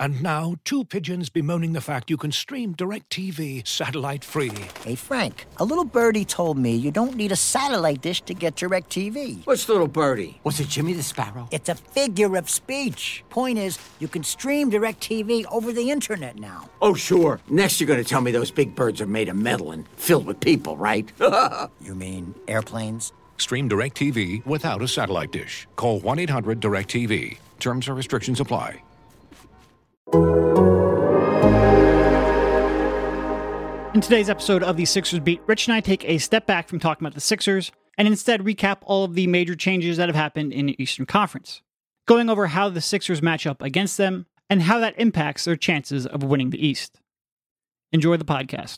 And now, two pigeons bemoaning the fact you can stream DirecTV satellite-free. Hey, Frank, a little birdie told me you don't need a satellite dish to get DirecTV. What's little birdie? Was it Jimmy the Sparrow? It's a figure of speech. Point is, you can stream DirecTV over the internet now. Oh, sure. Next you're going to tell me those big birds are made of metal and filled with people, right? You mean airplanes? Stream DirecTV without a satellite dish. Call 1-800-DirecTV. Terms and restrictions apply. In today's episode of the Sixers Beat, Rich and I take a step back from talking about the Sixers and instead recap all of the major changes that have happened in the Eastern Conference, going over how the Sixers match up against them and how that impacts their chances of winning the East. Enjoy the podcast.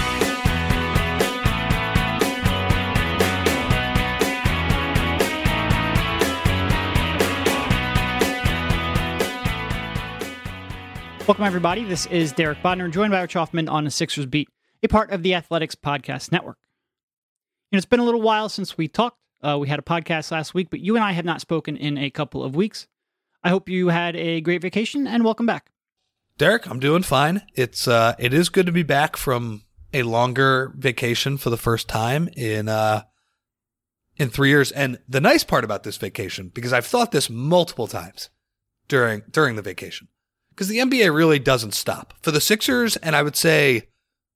Welcome, everybody. This is Derek Bodner, joined by Rich Hoffman on the Sixers Beat, a part of the Athletics Podcast Network. It's been a little while since we talked. We had a podcast last week, but you and I have not spoken in a couple of weeks. I hope you had a great vacation, and welcome back. Derek, I'm doing fine. It is good to be back from a longer vacation for the first time in 3 years. And the nice part about this vacation, because I've thought this multiple times during the vacation, because the NBA really doesn't stop. For the Sixers, and I would say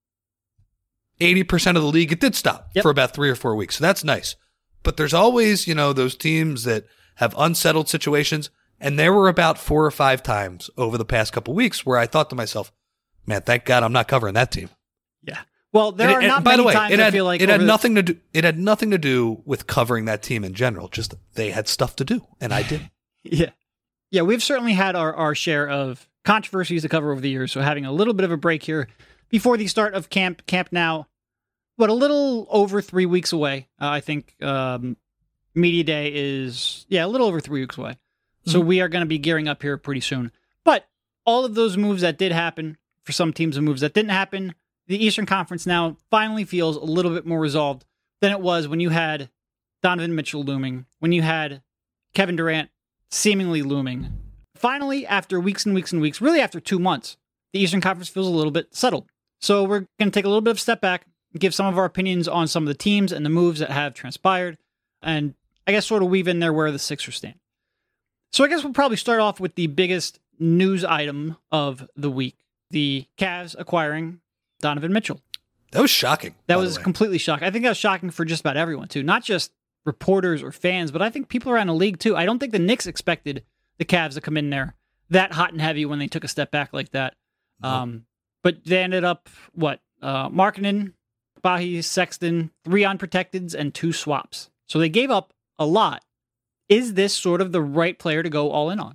80% of the league, it did stop for about 3 or 4 weeks. So that's nice. But there's always, those teams that have unsettled situations. And there were about 4 or 5 times over the past couple weeks where I thought to myself, man, thank God I'm not covering that team. Yeah. Well, there are not many times I feel like it had nothing to do with covering that team in general. Just they had stuff to do, and I did. Yeah, we've certainly had our share of controversies to cover over the years, so having a little bit of a break here before the start of camp now, but a little over 3 weeks away. I think Media Day is, a little over 3 weeks away. So we are going to be gearing up here pretty soon. But all of those moves that did happen, for some teams and moves that didn't happen, the Eastern Conference now finally feels a little bit more resolved than it was when you had Donovan Mitchell looming, when you had Kevin Durant seemingly looming. Finally, after weeks and weeks and weeks, really after 2 months, the Eastern Conference feels a little bit settled. So we're going to take a little bit of a step back, give some of our opinions on some of the teams and the moves that have transpired, and I guess sort of weave in there where the Sixers stand. So I guess we'll probably start off with the biggest news item of the week, the Cavs acquiring Donovan Mitchell. That was shocking. That was completely shocking. I think that was shocking for just about everyone, too. Not just reporters or fans, but I think people around the league, too. I don't think the Knicks expected the Cavs to come in there that hot and heavy when they took a step back like that. But they ended up, Markkanen, Bahi, Sexton, 3 unprotecteds, and 2 swaps. So they gave up a lot. Is this sort of the right player to go all in on?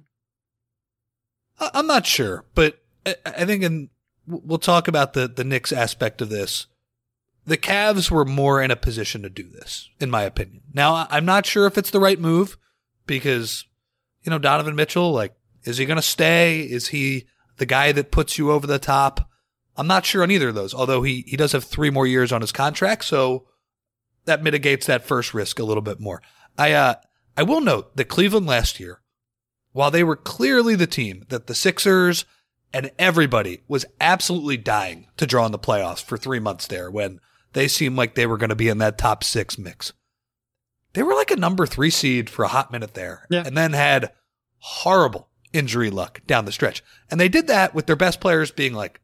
I'm not sure, but I think we'll talk about the Knicks aspect of this. The Cavs were more in a position to do this, in my opinion. Now, I'm not sure if it's the right move because, Donovan Mitchell, is he going to stay? Is he the guy that puts you over the top? I'm not sure on either of those, although he does have 3 more years on his contract, so that mitigates that first risk a little bit more. I will note that Cleveland last year, while they were clearly the team that the Sixers and everybody was absolutely dying to draw in the playoffs for 3 months there when they seemed like they were going to be in that top 6 mix. They were like a number 3 seed for a hot minute there and then had horrible injury luck down the stretch. And they did that with their best players being like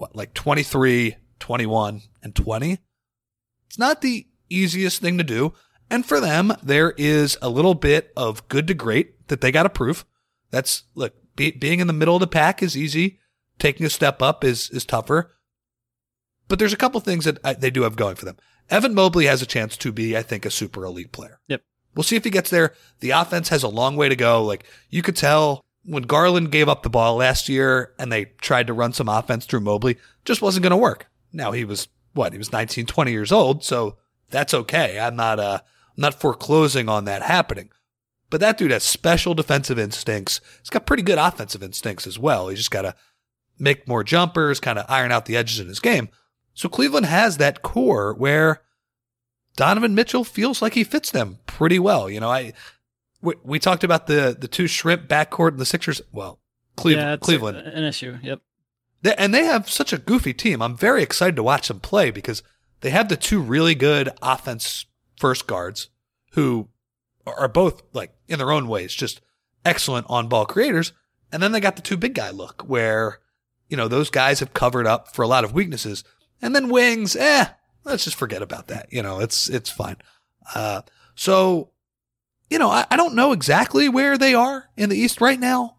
23, 21, and 20. It's not the easiest thing to do. And for them, there is a little bit of good to great that they got to prove. That's, being in the middle of the pack is easy. Taking a step up is tougher. But there's a couple things that they do have going for them. Evan Mobley has a chance to be, I think, a super elite player. Yep. We'll see if he gets there. The offense has a long way to go. You could tell when Garland gave up the ball last year and they tried to run some offense through Mobley, just wasn't going to work. Now he was 19, 20 years old, so that's okay. I'm not foreclosing on that happening. But that dude has special defensive instincts. He's got pretty good offensive instincts as well. He's just got to make more jumpers, kind of iron out the edges in his game. So Cleveland has that core where Donovan Mitchell feels like he fits them pretty well. We talked about the 2 shrimp backcourt and the Sixers. Well, Cleveland. An issue. Yep. And they have such a goofy team. I'm very excited to watch them play because they have the two really good offense first guards who are both, like, in their own ways, just excellent on-ball creators. And then they got the two big guy look where, those guys have covered up for a lot of weaknesses. And then wings, let's just forget about that. It's fine. So, I don't know exactly where they are in the East right now.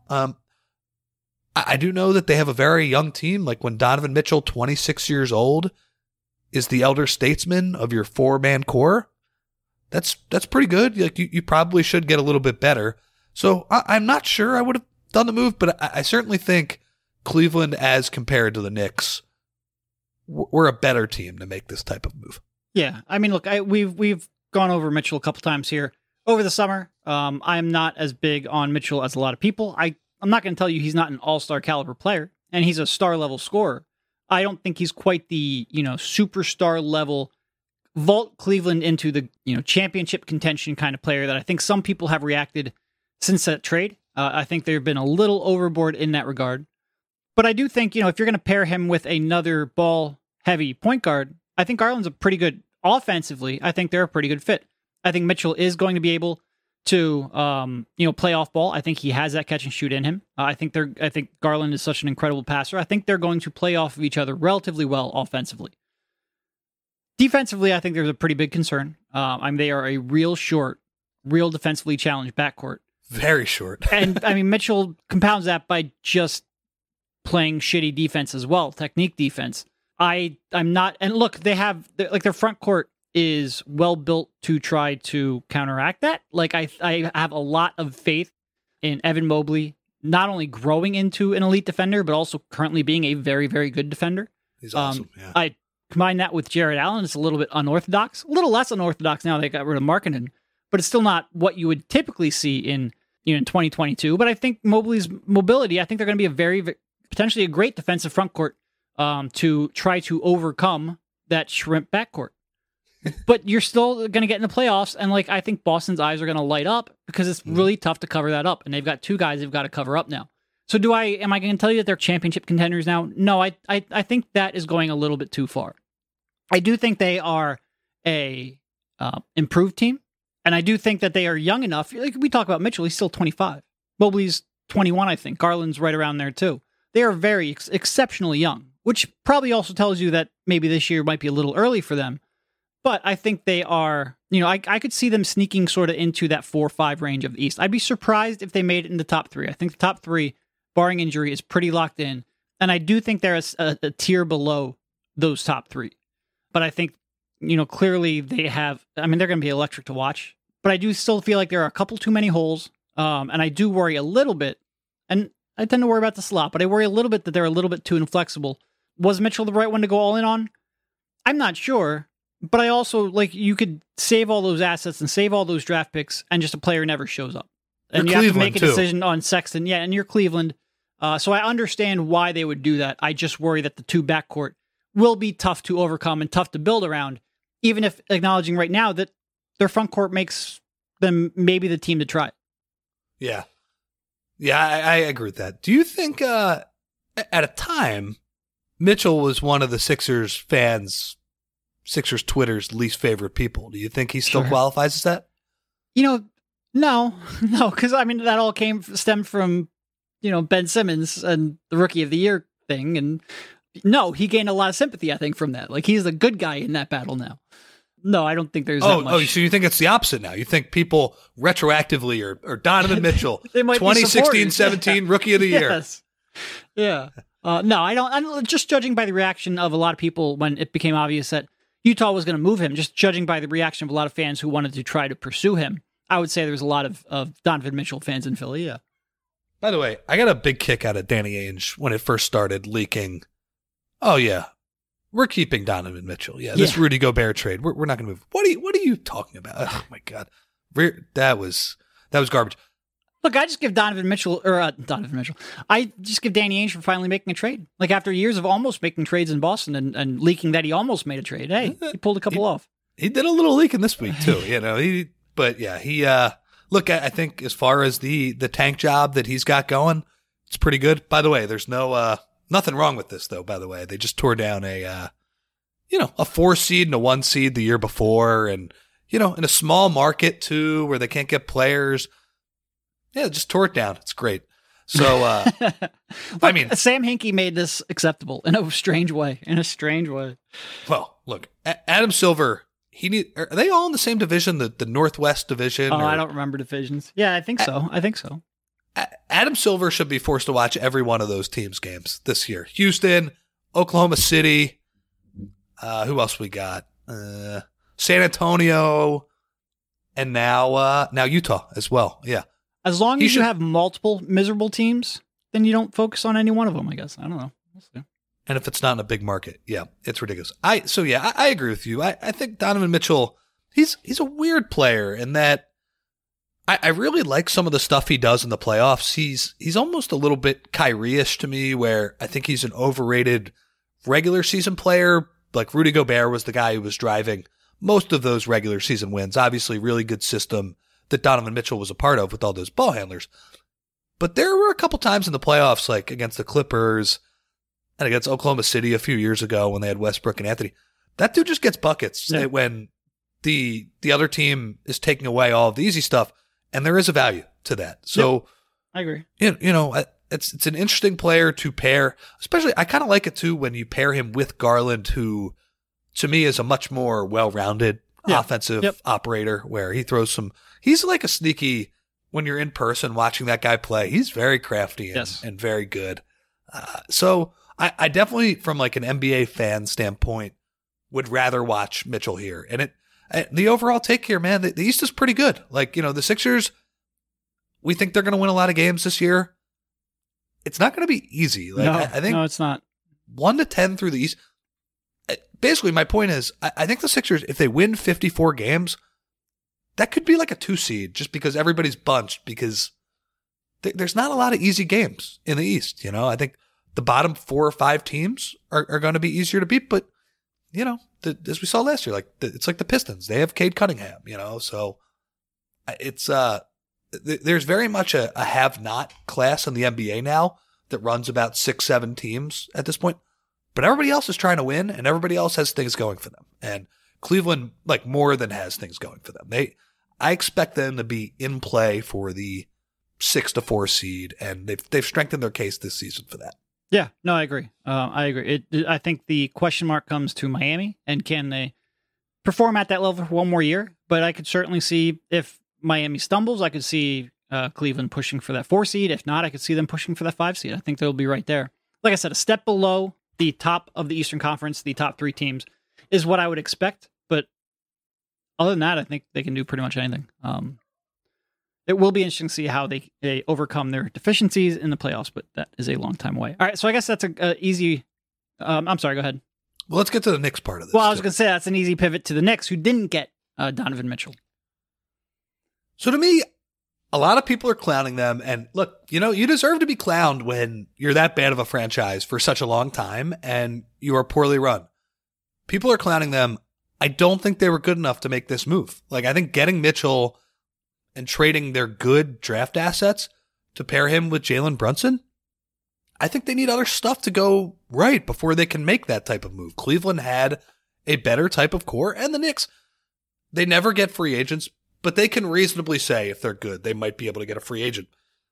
I do know that they have a very young team. Like when Donovan Mitchell, 26 years old, is the elder statesman of your 4-man core. That's pretty good. Like you probably should get a little bit better. So I'm not sure I would have done the move, but I certainly think Cleveland, as compared to the Knicks, we're a better team to make this type of move. Yeah, I mean, look, we've gone over Mitchell a couple times here over the summer. I'm not as big on Mitchell as a lot of people. I'm not going to tell you he's not an all-star caliber player, and he's a star-level scorer. I don't think he's quite the, superstar level vault Cleveland into the, championship contention kind of player that I think some people have reacted since that trade. I think they've been a little overboard in that regard. But I do think, if you're going to pair him with another ball-heavy point guard, I think Garland's a pretty good offensively. I think they're a pretty good fit. I think Mitchell is going to be able to, play off ball. I think he has that catch and shoot in him. I think Garland is such an incredible passer. I think they're going to play off of each other relatively well offensively. Defensively, I think there's a pretty big concern. They are a real defensively challenged backcourt. Very short. And Mitchell compounds that by just playing shitty defense as well, technique defense. I'm not, and look, they have their front court is well built to try to counteract that. Like I have a lot of faith in Evan Mobley, not only growing into an elite defender, but also currently being a very, very good defender. He's awesome. Yeah. I combine that with Jared Allen. It's a little bit unorthodox, a little less unorthodox now they got rid of Markkanen, but it's still not what you would typically see in 2022. But I think Mobley's mobility, I think they're going to be a very, potentially a great defensive front court to try to overcome that shrimp backcourt. But you're still going to get in the playoffs, and I think Boston's eyes are going to light up because it's really tough to cover that up, and they've got two guys they've got to cover up now. So am I going to tell you that they're championship contenders now? No, I think that is going a little bit too far. I do think they are a improved team, and I do think that they are young enough. Like we talk about Mitchell, he's still 25. Mobley's 21, I think. Garland's right around there too. They are very exceptionally young, which probably also tells you that maybe this year might be a little early for them. But I think they are, I could see them sneaking sort of into that 4-5 range of the East. I'd be surprised if they made it in the top 3. I think the top 3, barring injury, is pretty locked in. And I do think they're a tier below those top 3. But I think, clearly they have, they're going to be electric to watch. But I do still feel like there are a couple too many holes. And I do worry a little bit, and I tend to worry about this a lot, but I worry a little bit that they're a little bit too inflexible. Was Mitchell the right one to go all in on? I'm not sure. But I also, you could save all those assets and save all those draft picks, and just a player never shows up. And you have to make a decision on Sexton. Yeah, and you're Cleveland. So I understand why they would do that. I just worry that the two backcourt will be tough to overcome and tough to build around, even if acknowledging right now that their front court makes them maybe the team to try. Yeah. Yeah, I agree with that. Do you think at a time, Mitchell was one of the Sixers Twitter's least favorite people? Do you think he still qualifies as that? No, because that all stemmed from, Ben Simmons and the Rookie of the Year thing. And no, he gained a lot of sympathy, I think, from that. He's the good guy in that battle now. No, I don't think there's that much. Oh, so you think it's the opposite now? You think people retroactively are Donovan Mitchell, they might 2016-17 Rookie of the Year? Yes. Yeah. No, I don't. I'm just judging by the reaction of a lot of people when it became obvious that Utah was going to move him, just judging by the reaction of a lot of fans who wanted to try to pursue him. I would say there was a lot of Donovan Mitchell fans in Philly, yeah. By the way, I got a big kick out of Danny Ainge when it first started leaking. Oh, yeah, we're keeping Donovan Mitchell. Yeah, this Rudy Gobert trade, we're not going to move. What are you talking about? Oh, my God. That was garbage. Look, I just give Donovan Mitchell. I just give Danny Ainge for finally making a trade. After years of almost making trades in Boston and leaking that he almost made a trade. Hey, he pulled a couple off. He did a little leaking this week too, Look, I think as far as the tank job that he's got going, It's pretty good. By the way, there's nothing wrong with this, though, by the way. They just tore down a 4 seed and a 1 seed the year before, and, in a small market, too, where they can't get players. Yeah, just tore it down. It's great. So, I mean, Sam Hinkie made this acceptable in a strange way. Well, look, Adam Silver, are they all in the same division, the Northwest division? I don't remember divisions. Yeah, I think so. Adam Silver should be forced to watch every one of those teams' games this year. Houston, Oklahoma City, who else we got? San Antonio, and now Utah as well. Yeah. As long as you have multiple miserable teams, then you don't focus on any one of them, I guess. I don't know. We'll see. And if it's not in a big market, yeah, it's ridiculous. I agree with you. I think Donovan Mitchell, he's a weird player in that I really like some of the stuff he does in the playoffs. He's almost a little bit Kyrie-ish to me, where I think he's an overrated regular season player. Like Rudy Gobert was the guy who was driving most of those regular season wins. Obviously, really good system that Donovan Mitchell was a part of with all those ball handlers. But there were a couple times in the playoffs, like against the Clippers and against Oklahoma City a few years ago when they had Westbrook and Anthony. That dude just gets buckets when the other team is taking away all of the easy stuff, and there is a value to that. So I agree. It's an interesting player to pair. Especially, I kind of like it too when you pair him with Garland, who to me is a much more well-rounded offensive operator, where he throws some. He's like a sneaky. When you're in person watching that guy play, he's very crafty and very good. So I definitely, from like an NBA fan standpoint, would rather watch Mitchell here. And the overall take here, man, the East is pretty good. Like, the Sixers, we think they're going to win a lot of games this year. It's not going to be easy. Like, I think no, it's not. 1-10 through the East. Basically, my point is, I think the Sixers, if they win 54 games, that could be like a 2 seed just because everybody's bunched, because there's not a lot of easy games in the East. I think the bottom 4 or 5 teams are going to be easier to beat. But, as we saw last year, it's like the Pistons. They have Cade Cunningham, so it's there's very much a have-not class in the NBA now that runs about 6-7 teams at this point. But everybody else is trying to win, and everybody else has things going for them. And Cleveland, more than has things going for them. I expect them to be in play for the 6-4 seed, and they've strengthened their case this season for that. Yeah, no, I agree. I think the question mark comes to Miami, and can they perform at that level for one more year? But I could certainly see if Miami stumbles, I could see Cleveland pushing for that 4 seed. If not, I could see them pushing for that 5 seed. I think they'll be right there. Like I said, a step below the top of the Eastern Conference, the top 3 teams, is what I would expect. But other than that, I think they can do pretty much anything. It will be interesting to see how they overcome their deficiencies in the playoffs, but that is a long time away. All right, so I guess that's a easy... I'm sorry, go ahead. Well, let's get to the Knicks part of this. Well, I was going to say that's an easy pivot to the Knicks, who didn't get Donovan Mitchell. So to me, a lot of people are clowning them. And look, you deserve to be clowned when you're that bad of a franchise for such a long time and you are poorly run. People are clowning them. I don't think they were good enough to make this move. I think getting Mitchell and trading their good draft assets to pair him with Jalen Brunson, I think they need other stuff to go right before they can make that type of move. Cleveland had a better type of core, and the Knicks, they never get free agents, but they can reasonably say if they're good, they might be able to get a free agent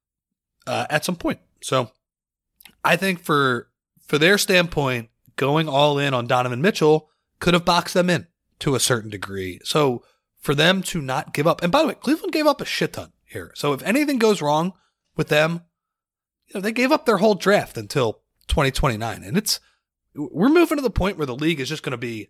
at some point. So I think for their standpoint, going all in on Donovan Mitchell could have boxed them in to a certain degree. So for them to not give up, and by the way, Cleveland gave up a shit ton here. So if anything goes wrong with them, they gave up their whole draft until 2029. And we're moving to the point where the league is just going to be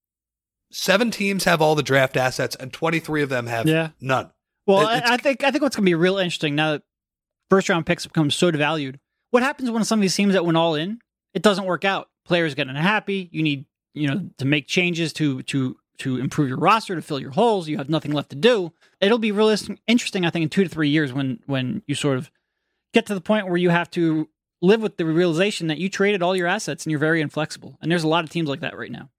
7 teams have all the draft assets and 23 of them have none. Well, I think what's going to be real interesting now that first round picks become so devalued. What happens when some of these teams that went all in, it doesn't work out? Players get unhappy. You need, to make changes to improve your roster, to fill your holes. You have nothing left to do. It'll be really interesting, I think, in 2 to 3 years when you sort of get to the point where you have to live with the realization that you traded all your assets and you're very inflexible. And there's a lot of teams like that right now.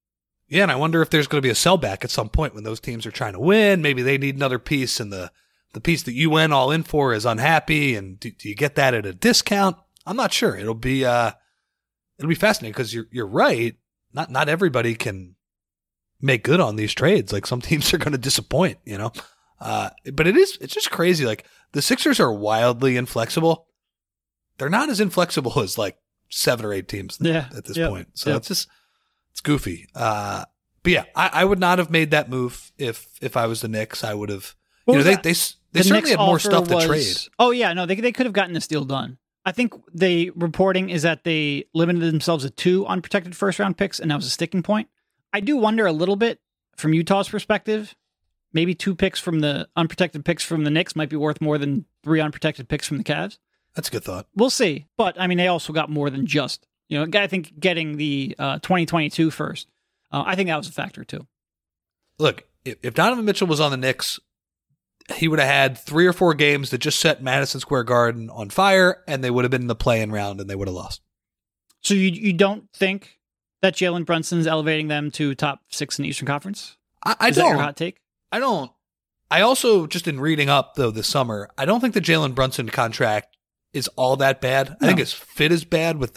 Yeah, and I wonder if there's going to be a sellback at some point when those teams are trying to win. Maybe they need another piece and the the piece that you went all in for is unhappy, and do you get that at a discount? I'm not sure. It'll be fascinating because you're right. Not everybody can make good on these trades. Like some teams are going to disappoint, you know. But it's just crazy. Like the Sixers are wildly inflexible. They're not as inflexible as like 7 or 8 teams at this point. So it's goofy. But yeah, I would not have made that move if I was the Knicks. I would have. They certainly Knicks had more stuff to trade. Oh yeah, no, they could have gotten this deal done. I think the reporting is that they limited themselves to 2 unprotected first round picks, and that was a sticking point. I do wonder a little bit from Utah's perspective. Maybe 2 picks from the unprotected picks from the Knicks might be worth more than 3 unprotected picks from the Cavs. That's a good thought. We'll see. But I mean, they also got more than just, I think getting the 2022 first. I think that was a factor too. Look, if Donovan Mitchell was on the Knicks, he would have had 3 or 4 games that just set Madison Square Garden on fire, and they would have been in the play-in round, and they would have lost. So you don't think that Jalen Brunson's elevating them to top 6 in the Eastern Conference? I Is don't. that your hot take? I don't. I also, just in reading up, though, this summer, I don't think the Jalen Brunson contract is all that bad. No. I think his fit is bad with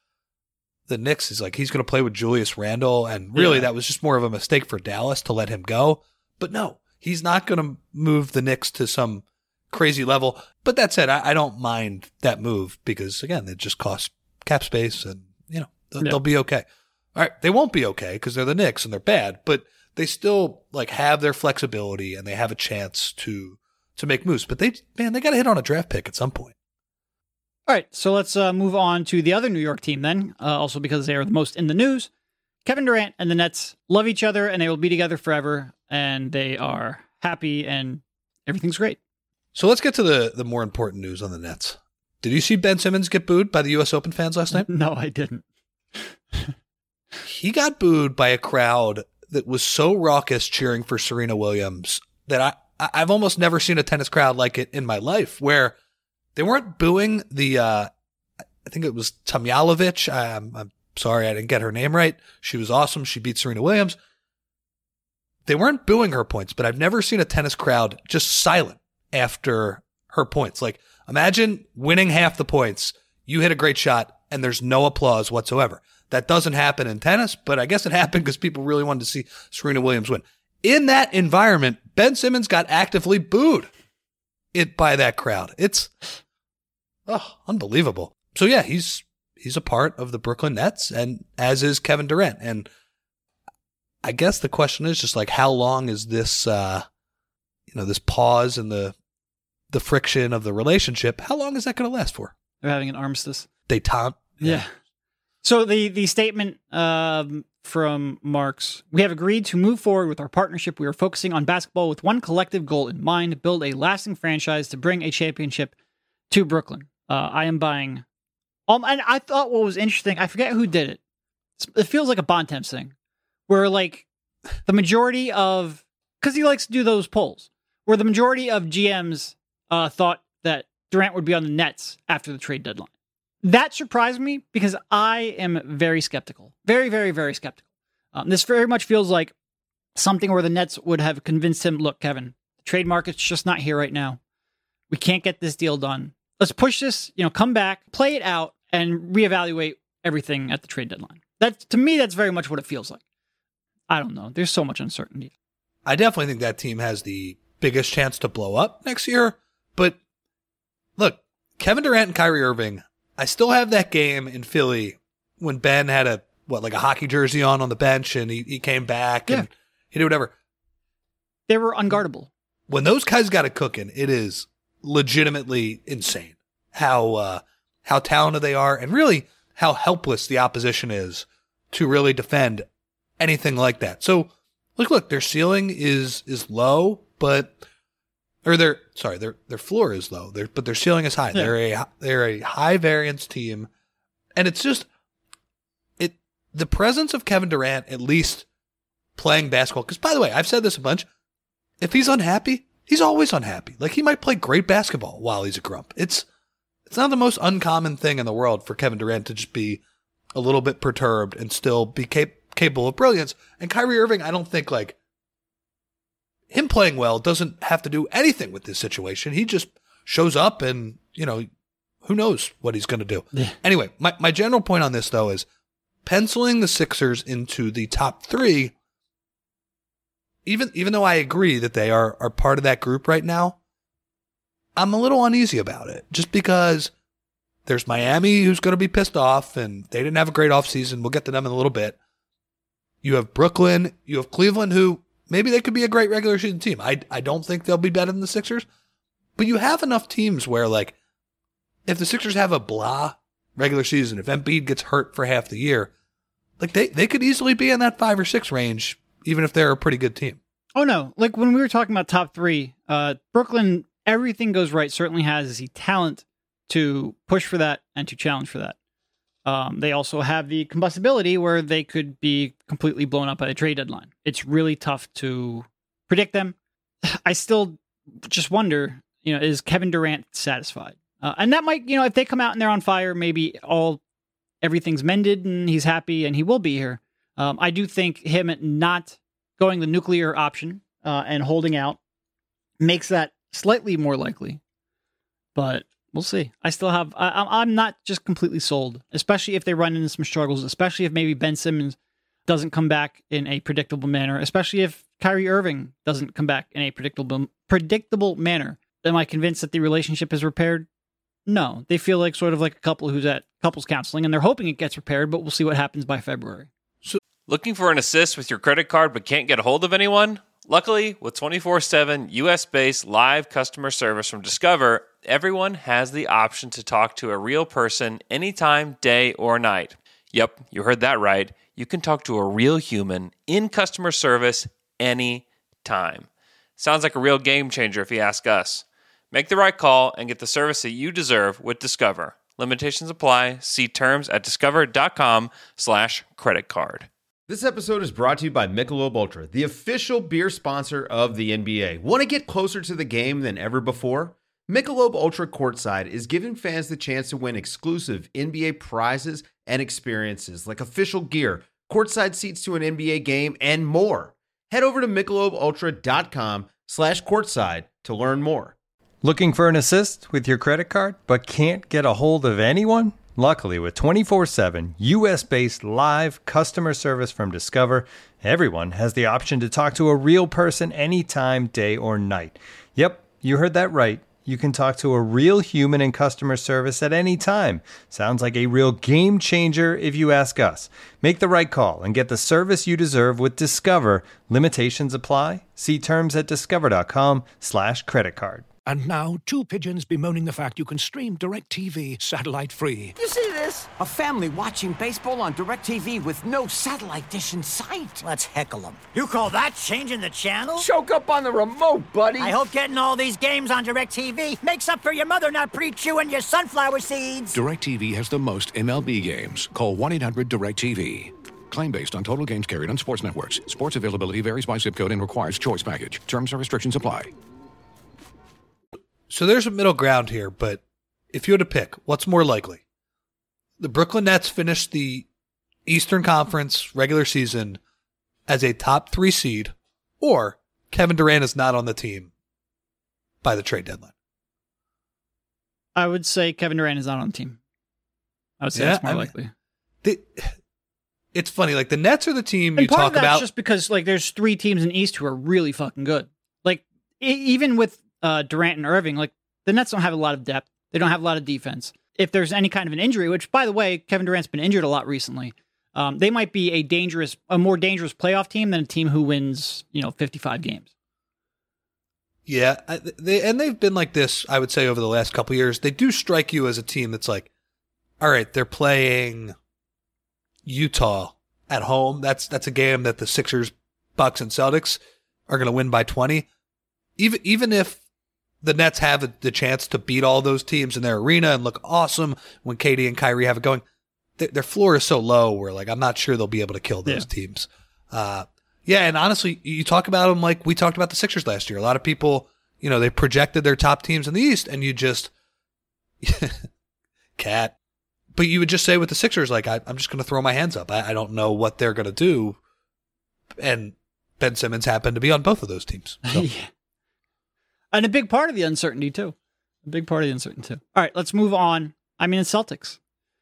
the Knicks. He's going to play with Julius Randle, and really that was just more of a mistake for Dallas to let him go. But no, he's not going to move the Knicks to some crazy level. But that said, I don't mind that move because, again, it just costs cap space, and they'll be okay. All right, they won't be okay because they're the Knicks and they're bad, but they still have their flexibility and they have a chance to make moves. But they got to hit on a draft pick at some point. All right, so let's move on to the other New York team then, also because they are the most in the news. Kevin Durant and the Nets love each other, and they will be together forever, and they are happy, and everything's great. So let's get to the more important news on the Nets. Did you see Ben Simmons get booed by the U.S. Open fans last night? No, I didn't. He got booed by a crowd that was so raucous cheering for Serena Williams that I've almost never seen a tennis crowd like it in my life, where they weren't booing the, I think it was Tomljanovic. I'm sorry, I didn't get her name right. She was awesome. She beat Serena Williams. They weren't booing her points, but I've never seen a tennis crowd just silent after her points. Like, imagine winning half the points. You hit a great shot and there's no applause whatsoever. That doesn't happen in tennis, but I guess it happened because people really wanted to see Serena Williams win. In that environment, Ben Simmons got actively booed by that crowd. It's unbelievable. So yeah, he's a part of the Brooklyn Nets, and as is Kevin Durant. And I guess the question is just how long is this this pause in the friction of the relationship, how long is that going to last for? They're having an armistice. Détente. Yeah. So the statement from Marks, we have agreed to move forward with our partnership. We are focusing on basketball with one collective goal in mind, build a lasting franchise to bring a championship to Brooklyn. I am buying. And I thought what was interesting, I forget who did it. It feels like a Bontemps thing, where the majority of, because he likes to do those polls, where the majority of GMs thought that Durant would be on the Nets after the trade deadline. That surprised me because I am very skeptical. Very, very, very skeptical. This very much feels like something where the Nets would have convinced him, look, Kevin, the trade market's just not here right now. We can't get this deal done. Let's push this, come back, play it out, and reevaluate everything at the trade deadline. To me, that's very much what it feels like. I don't know. There's so much uncertainty. I definitely think that team has the biggest chance to blow up next year. But look, Kevin Durant and Kyrie Irving, I still have that game in Philly when Ben had a hockey jersey on the bench, and he came back and he did whatever. They were unguardable. When those guys got it cooking, it is legitimately insane how talented they are, and really how helpless the opposition is to really defend anything like that. So look, their ceiling is low, their floor is low, but their ceiling is high. Yeah. They're a high variance team, and it's just the presence of Kevin Durant, at least playing basketball. Because by the way, I've said this a bunch. If he's unhappy, he's always unhappy. He might play great basketball while he's a grump. It's not the most uncommon thing in the world for Kevin Durant to just be a little bit perturbed and still be capable of brilliance. And Kyrie Irving, I don't think him playing well doesn't have to do anything with this situation. He just shows up and, who knows what he's going to do. Yeah. Anyway, my general point on this, though, is penciling the Sixers into the top 3, even though I agree that they are part of that group right now, I'm a little uneasy about it. Just because there's Miami, who's going to be pissed off, and they didn't have a great offseason. We'll get to them in a little bit. You have Brooklyn. You have Cleveland, who maybe they could be a great regular season team. I don't think they'll be better than the Sixers. But you have enough teams where, like, if the Sixers have a blah regular season, if Embiid gets hurt for half the year, like they could easily be in that 5 or 6 range, even if they're a pretty good team. Oh, no. Like, when we were talking about top 3, Brooklyn, everything goes right, certainly has the talent to push for that and to challenge for that. They also have the combustibility where they could be completely blown up by a trade deadline. It's really tough to predict them. I still just wonder, is Kevin Durant satisfied? And that might, if they come out and they're on fire, maybe everything's mended and he's happy and he will be here. I do think him not going the nuclear option and holding out makes that slightly more likely. But we'll see. I'm not just completely sold, especially if they run into some struggles, especially if maybe Ben Simmons doesn't come back in a predictable manner, especially if Kyrie Irving doesn't come back in a predictable manner. Am I convinced that the relationship is repaired? No. They feel like sort of like a couple who's at couples counseling, and they're hoping it gets repaired, but we'll see what happens by February. Looking for an assist with your credit card but can't get a hold of anyone? Luckily, with 24/7 US-based live customer service from Discover, everyone has the option to talk to a real person anytime, day or night. Yep, you heard that right. You can talk to a real human in customer service anytime. Sounds like a real game changer if you ask us. Make the right call and get the service that you deserve with Discover. Limitations apply. See terms at discover.com/creditcard. This episode is brought to you by Michelob Ultra, the official beer sponsor of the NBA. Want to get closer to the game than ever before? Michelob Ultra Courtside is giving fans the chance to win exclusive NBA prizes and experiences like official gear, courtside seats to an NBA game, and more. Head over to MichelobUltra.com/courtside to learn more. Looking for an assist with your credit card but can't get a hold of anyone? Luckily, with 24/7 US-based live customer service from Discover, everyone has the option to talk to a real person anytime, day or night. Yep, you heard that right. You can talk to a real human in customer service at any time. Sounds like a real game changer if you ask us. Make the right call and get the service you deserve with Discover. Limitations apply. See terms at discover.com/creditcard. And now, 2 pigeons bemoaning the fact you can stream DirecTV satellite-free. You see this? A family watching baseball on DirecTV with no satellite dish in sight. Let's heckle them. You call that changing the channel? Choke up on the remote, buddy. I hope getting all these games on DirecTV makes up for your mother not pre-chewing your sunflower seeds. DirecTV has the most MLB games. Call 1-800-DirecTV. Claim based on total games carried on sports networks. Sports availability varies by zip code and requires choice package. Terms and restrictions apply. So there's a middle ground here, but if you had to pick, what's more likely? The Brooklyn Nets finish the Eastern Conference regular season as a top 3 seed, or Kevin Durant is not on the team by the trade deadline? I would say Kevin Durant is not on the team. I would say that's more likely. It's funny, like the Nets are the team and you talk about. Just because like there's 3 teams in the East who are really fucking good. Like even with Durant and Irving, like the Nets don't have a lot of depth. They don't have a lot of defense. If there's any kind of an injury, which by the way, Kevin Durant's been injured a lot recently, they might be a more dangerous playoff team than a team who wins, 55 games. Yeah, they've been like this, I would say, over the last couple of years. They do strike you as a team that's like, all right, they're playing Utah at home. That's a game that the Sixers, Bucks, and Celtics are going to win by 20. Even if the Nets have the chance to beat all those teams in their arena and look awesome when KD and Kyrie have it going, their floor is so low where like I'm not sure they'll be able to kill those teams. And honestly, you talk about them like we talked about the Sixers last year. A lot of people, they projected their top teams in the East, and you just cat. But you would just say with the Sixers, like I'm just going to throw my hands up. I don't know what they're going to do, and Ben Simmons happened to be on both of those teams. So. Yeah. And a big part of the uncertainty, too. All right, let's move on. I mean, the Celtics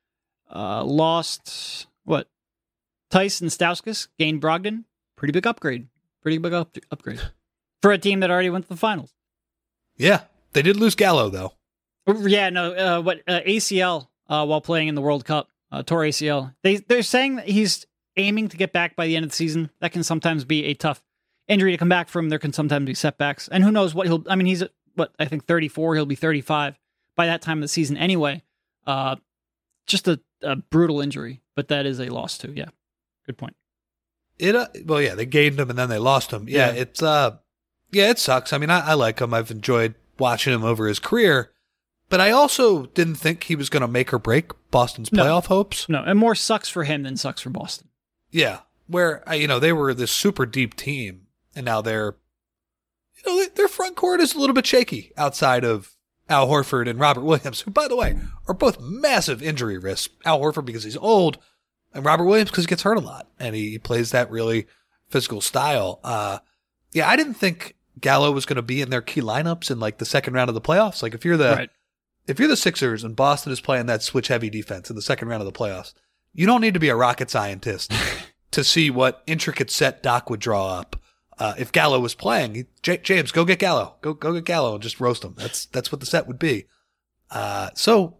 lost, Tyson Stauskas, gained Brogdon. Pretty big upgrade. For a team that already went to the finals. Yeah, they did lose Gallo, though. Yeah, no, ACL while playing in the World Cup, tore ACL. They're saying that he's aiming to get back by the end of the season. That can sometimes be a tough injury to come back from. There can sometimes be setbacks. And who knows what he's I think 34, he'll be 35 by that time of the season anyway. Just a brutal injury, but that is a loss too. Yeah, good point. They gained him and then they lost him. Yeah, it sucks. I mean, I like him. I've enjoyed watching him over his career, but I also didn't think he was going to make or break Boston's playoff hopes. No, and more sucks for him than sucks for Boston. Yeah, where they were this super deep team, and now their front court is a little bit shaky outside of Al Horford and Robert Williams, who, by the way, are both massive injury risks. Al Horford because he's old, and Robert Williams because he gets hurt a lot, and he plays that really physical style. I didn't think Gallo was going to be in their key lineups in like the second round of the playoffs. Like if you're the Sixers and Boston is playing that switch heavy defense in the second round of the playoffs, you don't need to be a rocket scientist to see what intricate set Doc would draw up. If Gallo was playing, James, go get Gallo. Go get Gallo and just roast him. That's what the set would be. They're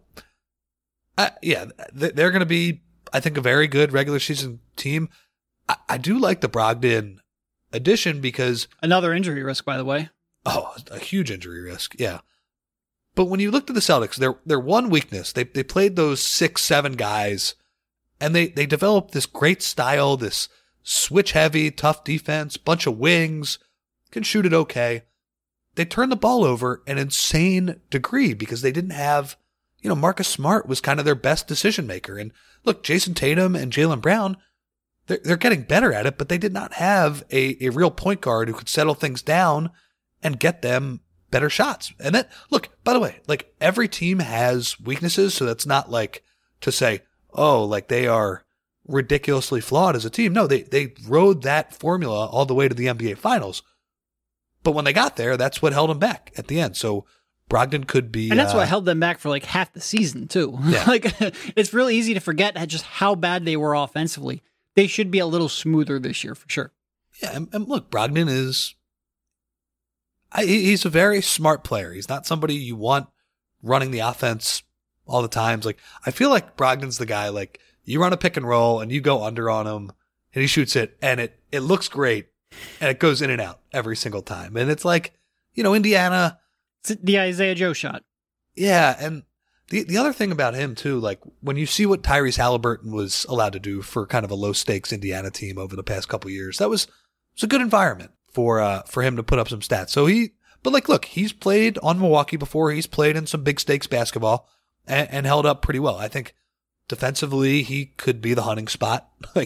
going to be, I think, a very good regular season team. I do like the Brogdon addition because another injury risk, by the way. Oh, a huge injury risk. Yeah. But when you looked at the Celtics, their one weakness, they played those 6-7 guys and they developed this great style, this switch heavy, tough defense, bunch of wings, can shoot it okay. They turned the ball over an insane degree because they didn't have, Marcus Smart was kind of their best decision maker. And look, Jason Tatum and Jaylen Brown, they're getting better at it, but they did not have a real point guard who could settle things down and get them better shots. And then, look, by the way, like every team has weaknesses, so that's not like to say, oh, like they are ridiculously flawed as a team. No, they rode that formula all the way to the NBA Finals. But when they got there, that's what held them back at the end. So Brogdon could be... And that's what held them back for like half the season, too. Yeah. Like, it's really easy to forget just how bad they were offensively. They should be a little smoother this year, for sure. Yeah, and look, Brogdon is... he's a very smart player. He's not somebody you want running the offense all the times. Like, I feel like Brogdon's the guy, like, you run a pick and roll and you go under on him and he shoots it and it looks great and it goes in and out every single time. And it's like, Indiana... It's the Isaiah Joe shot. Yeah, and the other thing about him, too, like, when you see what Tyrese Halliburton was allowed to do for kind of a low-stakes Indiana team over the past couple of years, it was a good environment for him to put up some stats. So look, he's played on Milwaukee before. He's played in some big-stakes basketball and held up pretty well. I think defensively, he could be the hunting spot.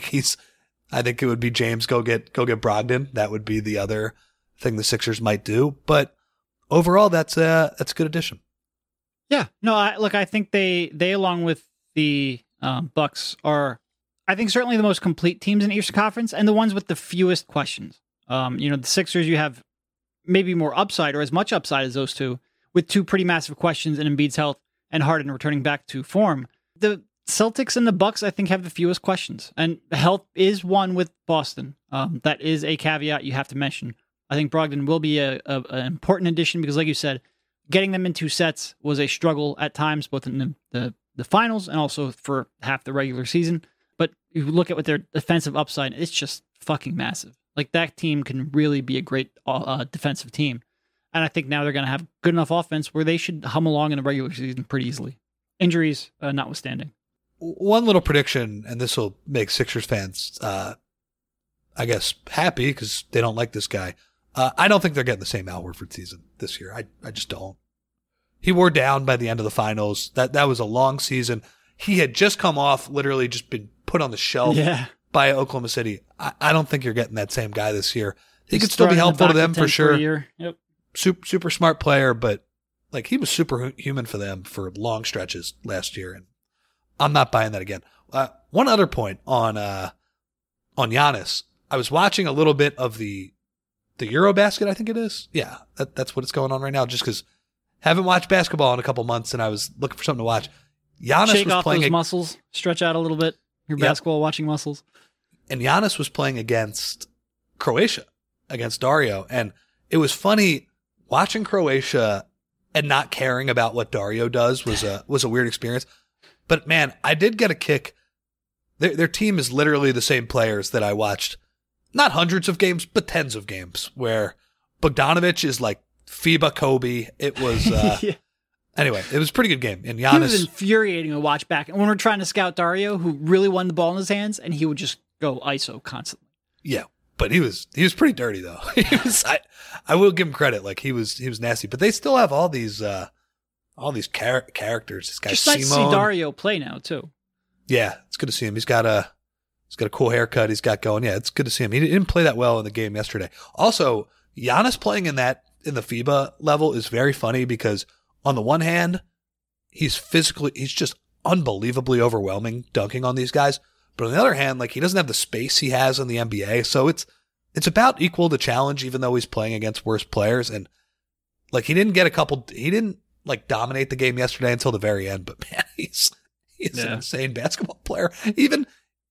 I think it would be James, go get Brogdon. That would be the other thing the Sixers might do. But overall, that's a good addition. Yeah, no, I think they along with the Bucks are, I think, certainly the most complete teams in the Eastern Conference and the ones with the fewest questions. The Sixers, you have maybe more upside or as much upside as those two, with two pretty massive questions in Embiid's health and Harden returning back to form. The Celtics and the Bucks, I think, have the fewest questions, and health is one with Boston. That is a caveat you have to mention. I think Brogdon will be an important addition because, like you said, getting them in two sets was a struggle at times, both in the finals and also for half the regular season. But you look at what their defensive upside, it's just fucking massive. Like, that team can really be a great defensive team. And I think now they're going to have good enough offense where they should hum along in the regular season pretty easily. Injuries notwithstanding. One little prediction, and this will make Sixers fans, I guess, happy because they don't like this guy. I don't think they're getting the same Al Horford season this year. I just don't. He wore down by the end of the finals. That was a long season. He had just come off, literally just been put on the shelf by Oklahoma City. I don't think you're getting that same guy this year. He could still be helpful to them for sure. Yep. Super smart player, but like he was superhuman for them for long stretches last year, and I'm not buying that again. One other point on Giannis. I was watching a little bit of the Eurobasket, I think it is. Yeah, that's what it's going on right now. Just because haven't watched basketball in a couple months, and I was looking for something to watch. Giannis Shake was off playing those muscles, stretch out a little bit. Your Yep. basketball watching muscles. and Giannis was playing against Croatia, against Dario, and it was funny watching Croatia and not caring about what Dario does was a weird experience. But man, I did get a kick. Their team is literally the same players that I watched, not hundreds of games, but tens of games, where Bogdanovic is like FIBA Kobe. It was anyway, it was a pretty good game. And He was Giannis, infuriating to watch back. And when we're trying to scout Dario, who really won the ball in his hands, and he would just go ISO constantly. yeah, but he was pretty dirty though. I will give him credit, like he was nasty. But they still have all these characters. This guy Just nice to see Simone. Dario play now too. Yeah, it's good to see him. He's got a cool haircut. He's got going. Yeah, it's good to see him. He didn't play that well in the game yesterday. Also, Giannis playing in the FIBA level is very funny because on the one hand, he's just unbelievably overwhelming dunking on these guys. But on the other hand, like he doesn't have the space he has in the NBA. So it's about equal to challenge, even though he's playing against worse players. And like he didn't like dominate the game yesterday until the very end, but man, he's an insane basketball player. Even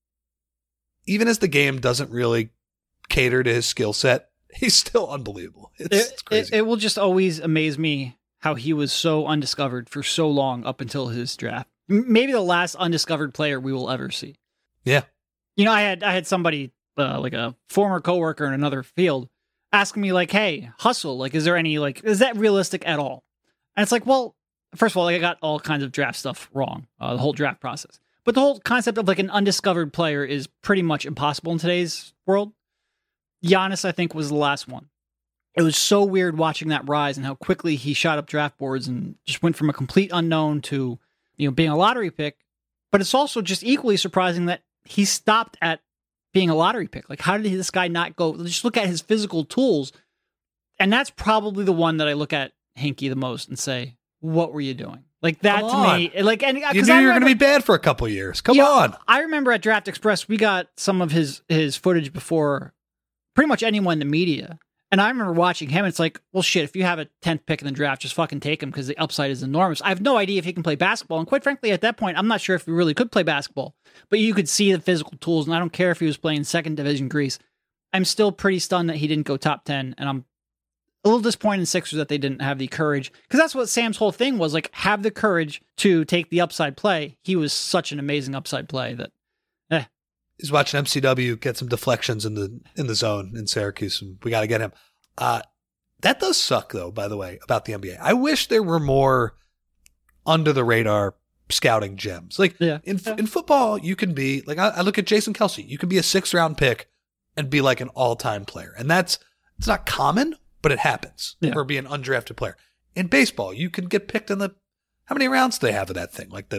as the game doesn't really cater to his skill set, he's still unbelievable. It's crazy. It will just always amaze me how he was so undiscovered for so long up until his draft. Maybe the last undiscovered player we will ever see. Yeah. You know, I had somebody like a former coworker in another field asking me like, "Hey, hustle, like is there any is that realistic at all?" And it's like, well, first of all, I got all kinds of draft stuff wrong, the whole draft process. But the whole concept of like an undiscovered player is pretty much impossible in today's world. Giannis, I think, was the last one. It was so weird watching that rise and how quickly he shot up draft boards and just went from a complete unknown to, being a lottery pick. But it's also just equally surprising that he stopped at being a lottery pick. Like, how did this guy not go? Just look at his physical tools. And that's probably the one that I look at Hinkie the most and say, what were you doing? Like that Come to on. me, like, and You knew you were going to be bad for a couple years. Come on. I remember at Draft Express, we got some of his footage before pretty much anyone in the media. And I remember watching him. And it's like, well, shit, if you have a 10th pick in the draft, just fucking take him because the upside is enormous. I have no idea if he can play basketball. And quite frankly, at that point, I'm not sure if he really could play basketball. But you could see the physical tools. And I don't care if he was playing second division Greece. I'm still pretty stunned that he didn't go top 10. And I'm a little disappointed in Sixers that they didn't have the courage. Because that's what Sam's whole thing was, like, have the courage to take the upside play. He was such an amazing upside play that, He's watching MCW get some deflections in the zone in Syracuse, and we got to get him. That does suck, though, by the way, about the NBA. I wish there were more under-the-radar scouting gems. Like, in football, you can be, like, I look at Jason Kelce. You can be a 6th-round pick and be, like, an all-time player. And it's not common, but it happens. Or be an undrafted player. In baseball, you can get picked in how many rounds do they have of that thing? Like, the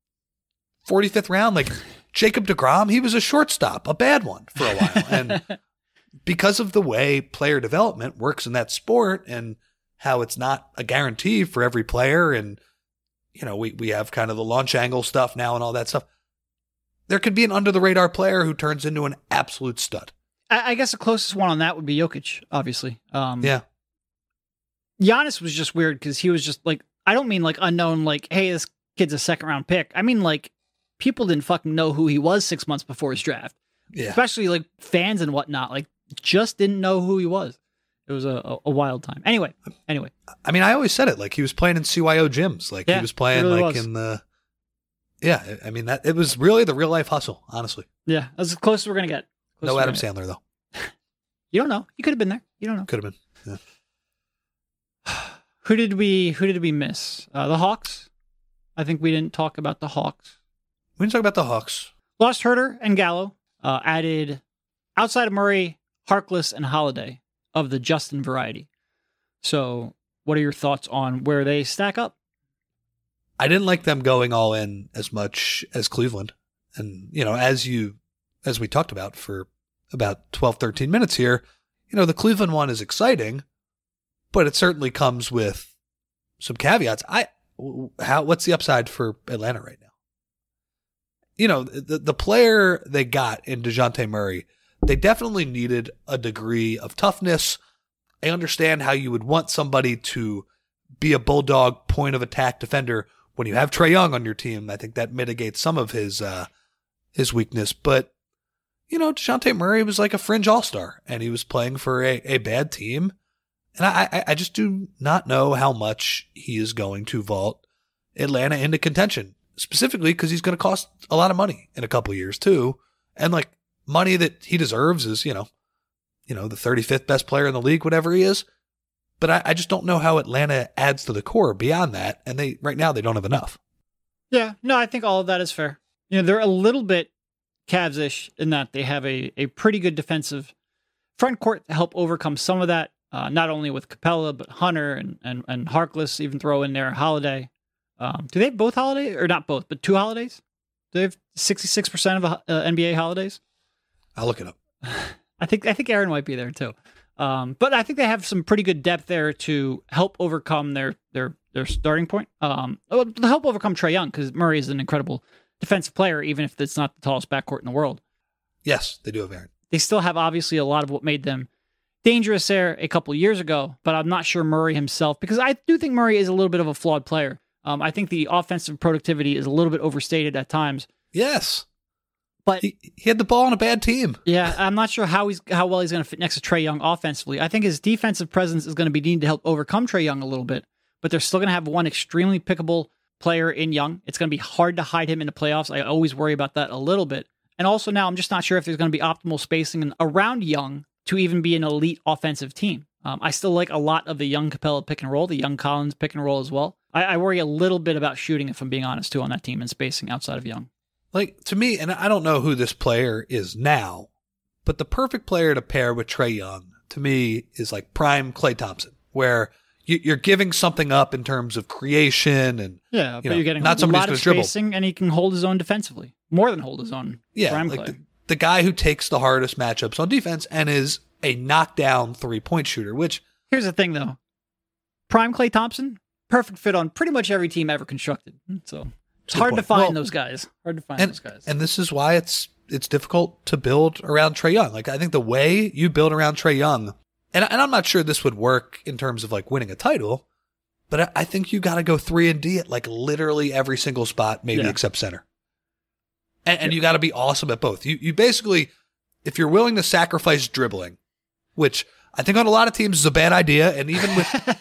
45th round? Like, Jacob deGrom, he was a shortstop, a bad one for a while. And because of the way player development works in that sport and how it's not a guarantee for every player, and we have kind of the launch angle stuff now and all that stuff, there could be an under-the-radar player who turns into an absolute stud. I guess the closest one on that would be Jokic, obviously. Yeah. Giannis was just weird because he was just like, I don't mean like unknown, like, hey, this kid's a 2nd-round pick. I mean, like, people didn't fucking know who he was 6 months before his draft. Yeah. Especially like fans and whatnot, like, just didn't know who he was. It was a wild time. Anyway. I mean, I always said it, like he was playing in CYO gyms. Like he was playing really like was. in the, I mean, that it was really the real life hustle, honestly. Yeah. That's as close as we're going to get. No Adam Sandler though. You don't know. You could have been there. You don't know. Could have been. Yeah. Who did we miss? The Hawks. I think we didn't talk about the Hawks. We didn't talk about the Hawks. Lost Herter and Gallo. Added, outside of Murray, Harkless and Holiday of the Justin variety. So what are your thoughts on where they stack up? I didn't like them going all in as much as Cleveland. And, as we talked about for about 12, 13 minutes here, the Cleveland one is exciting, but it certainly comes with some caveats. What's the upside for Atlanta right now? The player they got in DeJounte Murray they definitely needed a degree of toughness. I understand how you would want somebody to be a bulldog point of attack defender when you have Trae Young on your team. I think that mitigates some of his weakness. But, DeJounte Murray was like a fringe all-star, and he was playing for a bad team. And I just do not know how much he is going to vault Atlanta into contention, specifically because he's going to cost a lot of money in a couple of years too. And like money that he deserves is, the 35th best player in the league, whatever he is. But I just don't know how Atlanta adds to the core beyond that. And right now they don't have enough. Yeah, no, I think all of that is fair. They're a little bit Cavs-ish in that they have a pretty good defensive front court to help overcome some of that. Not only with Capella, but Hunter and Harkless, even throw in there Holiday. Do they have both Holiday, or not both, but two Holidays? Do they have 66% of NBA Holidays? I'll look it up. I think Aaron might be there too. But I think they have some pretty good depth there to help overcome their starting point. To help overcome Trae Young, because Murray is an incredible defensive player, even if it's not the tallest backcourt in the world. Yes, they do have Aaron. They still have obviously a lot of what made them dangerous there a couple of years ago, but I'm not sure Murray himself, because I do think Murray is a little bit of a flawed player. I think the offensive productivity is a little bit overstated at times. Yes. But he had the ball on a bad team. Yeah, I'm not sure how well he's going to fit next to Trae Young offensively. I think his defensive presence is going to be needed to help overcome Trae Young a little bit, but they're still going to have one extremely pickable player in Young. It's going to be hard to hide him in the playoffs. I always worry about that a little bit. And also now I'm just not sure if there's going to be optimal spacing around Young to even be an elite offensive team. I still like a lot of the Young Capella pick and roll, the Young Collins pick and roll as well. I worry a little bit about shooting, if I'm being honest, too, on that team and spacing outside of Young. Like, to me, and I don't know who this player is now, but the perfect player to pair with Trae Young, to me, is like prime Klay Thompson, where you're giving something up in terms of creation and but you're getting not a lot somebody's of going to dribble. spacing, and he can hold his own defensively, more than hold his own. Yeah, prime like Klay. the guy who takes the hardest matchups on defense and is a knockdown 3-point shooter, which... Here's the thing, though. Prime Klay Thompson, perfect fit on pretty much every team ever constructed. So it's hard to find those guys. And this is why it's difficult to build around Trae Young. Like, I think the way you build around Trae Young, and I'm not sure this would work in terms of like winning a title, but I think you got to go 3-and-D at like literally every single spot, maybe except center. And you got to be awesome at both. You basically, if you're willing to sacrifice dribbling, which I think on a lot of teams is a bad idea, and even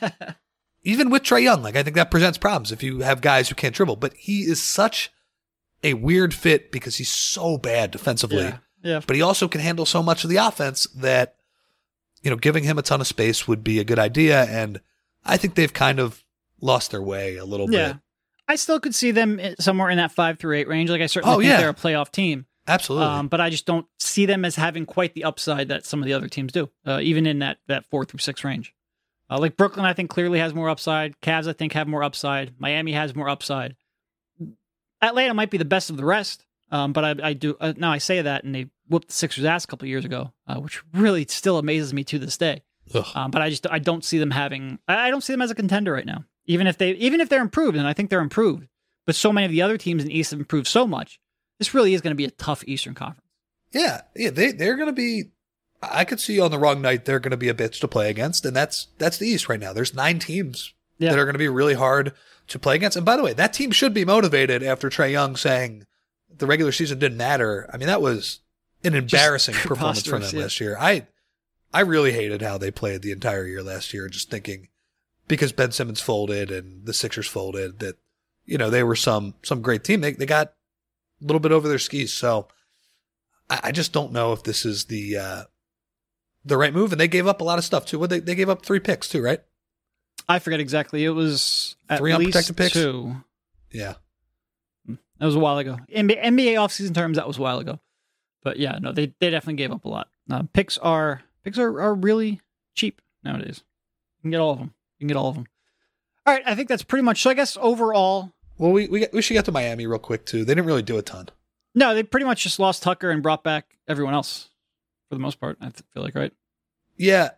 with Trae Young, like I think that presents problems if you have guys who can't dribble. But he is such a weird fit because he's so bad defensively. Yeah. But he also can handle so much of the offense that, giving him a ton of space would be a good idea. And I think they've kind of lost their way a little bit. I still could see them somewhere in that 5-8 range. Like I certainly think they're a playoff team. Absolutely. But I just don't see them as having quite the upside that some of the other teams do, even in that 4-6 range. Like Brooklyn, I think clearly has more upside. Cavs, I think, have more upside. Miami has more upside. Atlanta might be the best of the rest, but I do. Now I say that, and they whooped the Sixers' ass a couple of years ago, which really still amazes me to this day. But I don't see them having. I don't see them as a contender right now. Even if they're improved, and I think they're improved, but so many of the other teams in the East have improved so much. This really is going to be a tough Eastern Conference. Yeah, they're going to be. I could see on the wrong night they're going to be a bitch to play against, and that's the East right now. There's 9 teams that are going to be really hard to play against. And by the way, that team should be motivated after Trae Young saying the regular season didn't matter. I mean, that was an embarrassing performance from them last year. I really hated how they played the entire year last year, just thinking because Ben Simmons folded and the Sixers folded that they were some great team. They got a little bit over their skis. So I just don't know if this is the right move. And they gave up a lot of stuff too. They gave up 3 picks too, right? I forget exactly. It was at 3 unprotected picks. 2. Yeah. That was a while ago. NBA offseason terms, that was a while ago. But yeah, no, they definitely gave up a lot. Picks are really cheap nowadays. You can get all of them. All right, I think that's pretty much. So I guess overall, well, we should get to Miami real quick too. They didn't really do a ton. No, they pretty much just lost Tucker and brought back everyone else for the most part. I feel like, right? Yeah,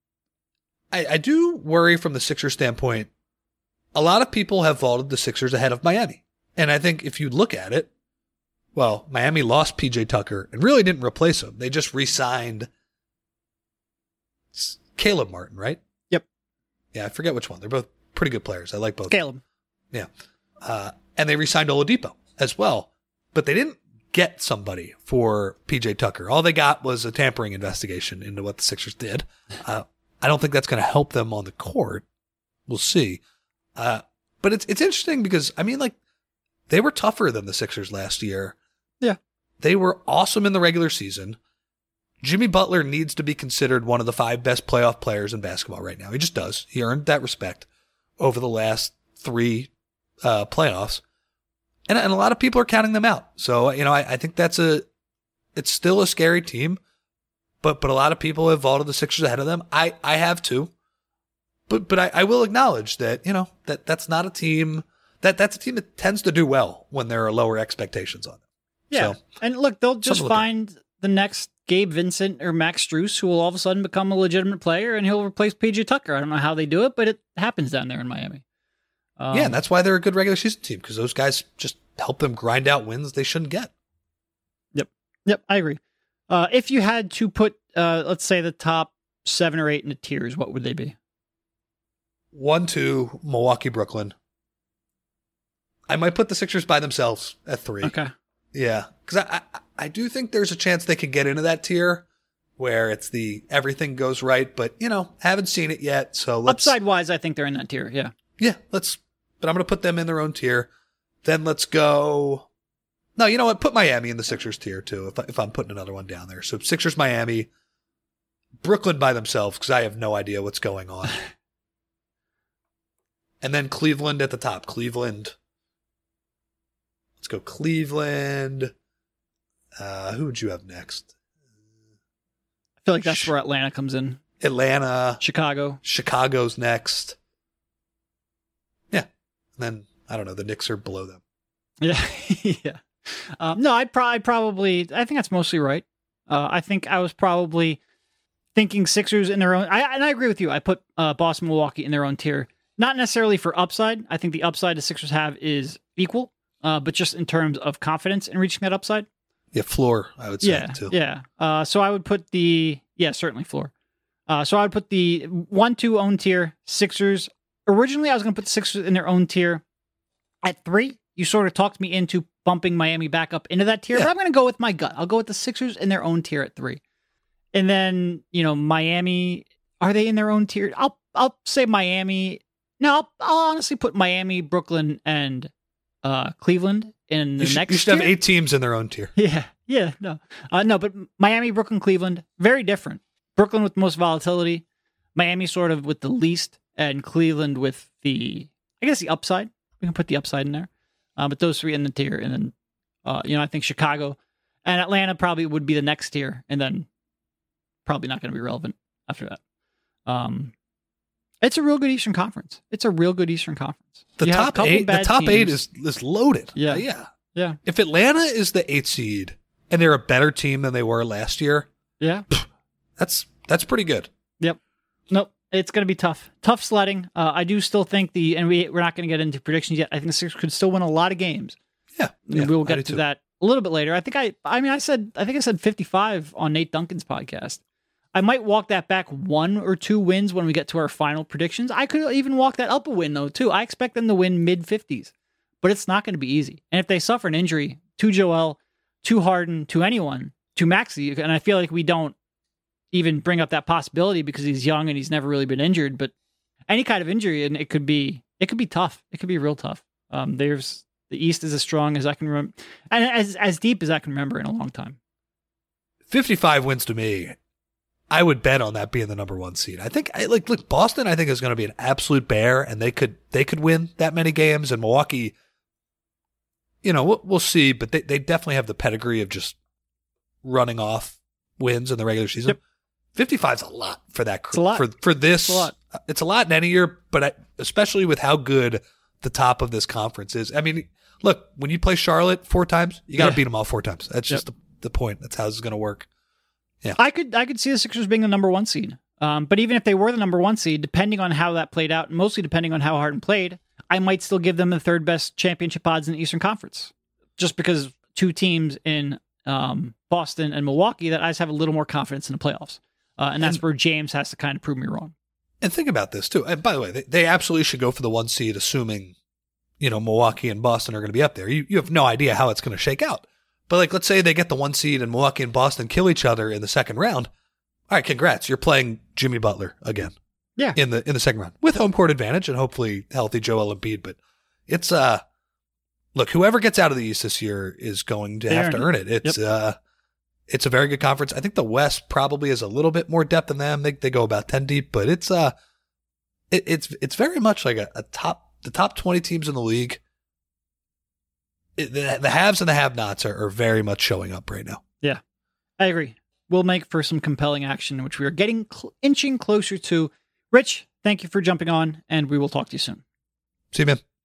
I do worry from the Sixers standpoint. A lot of people have vaulted the Sixers ahead of Miami, and I think if you look at it, Well, Miami lost PJ Tucker and really didn't replace him. They just re-signed Caleb Martin, right? Yep. Yeah, I forget which one. They're both pretty good players. I like both. Caleb. Yeah. And they re-signed Oladipo as well. But they didn't get somebody for PJ Tucker. All they got was a tampering investigation into what the Sixers did. I don't think that's going to help them on the court. We'll see. But it's interesting because, I mean, like, they were tougher than the Sixers last year. Yeah. They were awesome in the regular season. Jimmy Butler needs to be considered one of the 5 best playoff players in basketball right now. He just does. He earned that respect over the last 3 playoffs. And a lot of people are counting them out. So, I think it's still a scary team, but a lot of people have vaulted the Sixers ahead of them. I have too. But I will acknowledge that, that's not a team that's a team that tends to do well when there are lower expectations on them. Yeah. So, and look, they'll just find the next Gabe Vincent or Max Strus who will all of a sudden become a legitimate player and he'll replace PJ Tucker. I don't know how they do it, but it happens down there in Miami. Yeah, and that's why they're a good regular season team, because those guys just help them grind out wins they shouldn't get. Yep, I agree. If you had to put, let's say, the top 7 or 8 in the tiers, what would they be? 1, 2, Milwaukee, Brooklyn. I might put the Sixers by themselves at 3. Okay. Yeah, because I do think there's a chance they could get into that tier where it's the everything goes right, but, haven't seen it yet. So Upside-wise, I think they're in that tier, yeah. Yeah, but I'm going to put them in their own tier. Then let's go. No, you know what? Put Miami in the Sixers tier too, if I'm putting another one down there. So Sixers, Miami, Brooklyn by themselves, because I have no idea what's going on. And then Cleveland at the top. Cleveland. Let's go Cleveland. Who would you have next? I feel like that's where Atlanta comes in. Atlanta. Chicago. Chicago's next. Yeah. And then, I don't know, the Knicks are below them. Yeah. Yeah. No, I think that's mostly right. I think I was probably thinking Sixers in their own. And I agree with you. I put Boston, Milwaukee in their own tier. Not necessarily for upside. I think the upside the Sixers have is equal, but just in terms of confidence in reaching that upside. Yeah, floor, I would say, too. Yeah. So I would put certainly floor. So I would put the 1, 2 own tier, Sixers. Originally, I was going to put the Sixers in their own tier. At 3, you sort of talked me into bumping Miami back up into that tier, but I'm going to go with my gut. I'll go with the Sixers in their own tier at 3. And then, Miami, are they in their own tier? I'll say Miami. No, I'll honestly put Miami, Brooklyn, and Cleveland in the next tier. You should have 8 teams in their own tier. Yeah, no. No, but Miami, Brooklyn, Cleveland, very different. Brooklyn with the most volatility, Miami sort of with the least, and Cleveland with the upside. We can put the upside in there. But those 3 in the tier, and then, I think Chicago and Atlanta probably would be the next tier, and then probably not going to be relevant after that. It's a real good Eastern Conference. The top 8 is loaded. Yeah. If Atlanta is the 8th seed and they're a better team than they were last year, that's pretty good. Yep. Nope. It's going to be tough. Tough sledding. I do still think we're not going to get into predictions yet. I think the Sixers could still win a lot of games. Yeah. We will get to that a little bit later. I think I said 55 on Nate Duncan's podcast. I might walk that back 1 or 2 wins when we get to our final predictions. I could even walk that up a win, though, too. I expect them to win mid-50s, but it's not going to be easy. And if they suffer an injury to Joel, to Harden, to anyone, to Maxey, and I feel like we don't even bring up that possibility because he's young and he's never really been injured, but any kind of injury, and it could be tough. It could be real tough. The East is as strong as I can remember, and as deep as I can remember in a long time. 55 wins to me. I would bet on that being the number 1 seed. I think, look, Boston, I think, is going to be an absolute bear, and they could win that many games. And Milwaukee, we'll see, but they definitely have the pedigree of just running off wins in the regular season. Yep. 55 is a lot for that. It's a lot. For this. It's a lot. It's a lot in any year, but especially with how good the top of this conference is. I mean, look, when you play Charlotte 4 times, you got to beat them all 4 times. That's just the point. That's how this is going to work. Yeah, I could see the Sixers being the number 1 seed. But even if they were the number 1 seed, depending on how that played out, and mostly depending on how Harden played, I might still give them the 3rd best championship odds in the Eastern Conference. Just because two teams in Boston and Milwaukee that I just have a little more confidence in the playoffs. And that's where James has to kind of prove me wrong. And think about this too. And by the way, they absolutely should go for the 1 seed, assuming, Milwaukee and Boston are going to be up there. You have no idea how it's going to shake out. But let's say they get the 1 seed and Milwaukee and Boston kill each other in the second round. All right, congrats. You're playing Jimmy Butler again. Yeah. In the second round with home court advantage and hopefully healthy Joel Embiid. But it's look, whoever gets out of the East this year is going to have to earn it. It's a very good conference. I think the West probably is a little bit more depth than them. They go about 10 deep, but it's very much like the top 20 teams in the league. The haves and the have-nots are very much showing up right now. Yeah, I agree. We'll make for some compelling action, which we are getting inching closer to. Rich, thank you for jumping on, and we will talk to you soon. See you, man.